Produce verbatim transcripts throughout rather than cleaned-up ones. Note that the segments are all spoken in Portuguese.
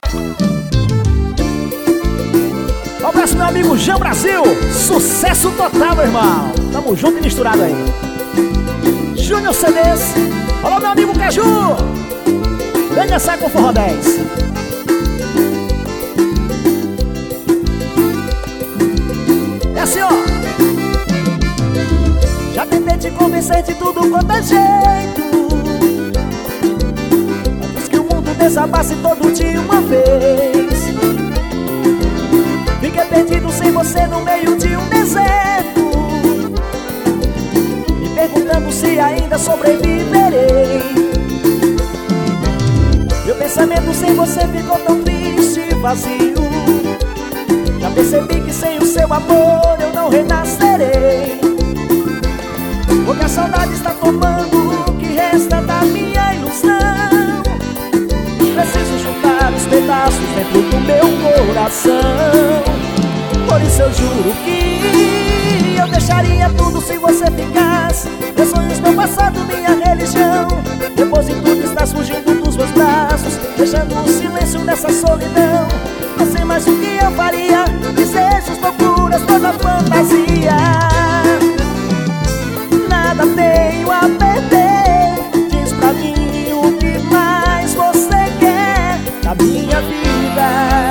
Um abraço, meu amigo Jean Brasil. Sucesso total, meu irmão. Tamo junto e misturado aí. Júnior C Ds. Alô, meu amigo Caju. Vem dançar com o Forró dez. É assim, ó. Já tentei te convencer de tudo quanto é jeito, antes que o mundo desabasse todo de uma vez. Fiquei perdido sem você no meio de um deserto, me perguntando se ainda sobreviverei. Meu pensamento sem você ficou tão triste e vazio. Já percebi que sem o seu amor eu não renascerei, porque a saudade está tomando o que resta da minha ilusão. Preciso juntar os pedaços dentro do meu coração. Por isso eu juro que eu deixaria tudo se você ficasse. Meus sonhos, meu passado, minha religião. Depois de tudo estás fugindo dos meus braços, deixando um silêncio nessa solidão. Não sei mais o que eu faria. Desejos, loucuras, toda fantasia. Nada tenho a perder. Diz pra mim o que mais você quer da minha vida.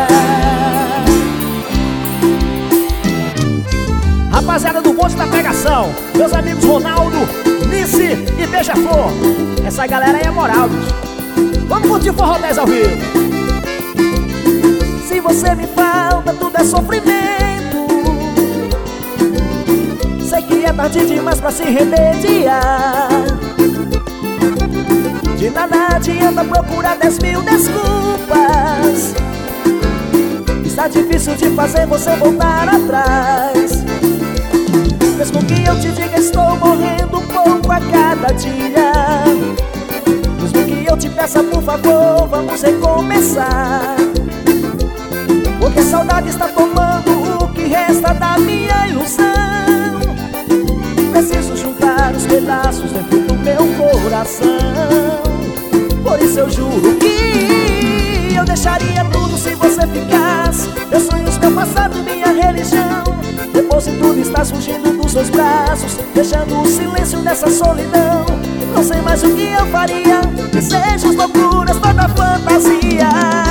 Rapaziada do bonde da pegação, meus amigos Ronaldo, Nice e Beija-Flor. Essa galera aí é moral, bicho. Vamos curtir o Forró dez ao vivo. Se você me falta, tudo é sofrimento. Sei que é tarde demais pra se remediar. De nada adianta procurar dez mil desculpas. Está difícil de fazer você voltar atrás. Mesmo que eu te diga estou morrendo um pouco a cada dia, mesmo que eu te peça por favor, vamos recomeçar. Porque a saudade está tomando o que resta da minha ilusão. Preciso juntar os pedaços dentro do meu coração. Por isso eu juro que eu deixaria tudo se você ficasse. Meus sonhos, meu passado, minha religião. Depois de tudo estás fugindo dos seus braços, deixando um silêncio nessa solidão. Não sei mais o que eu faria. Desejos, loucuras, toda fantasia.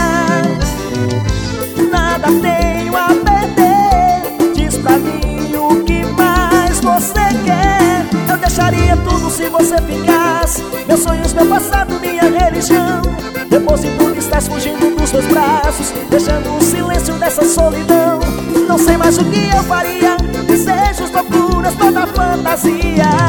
Nada tenho a perder. Diz pra mim o que mais você quer. Eu deixaria tudo se você ficasse. Meus sonhos, meu passado, minha religião. Depois de tudo estás fugindo dos meus braços, deixando um silêncio nessa solidão. Não sei mais o que eu faria. Desejos, loucuras, toda fantasia.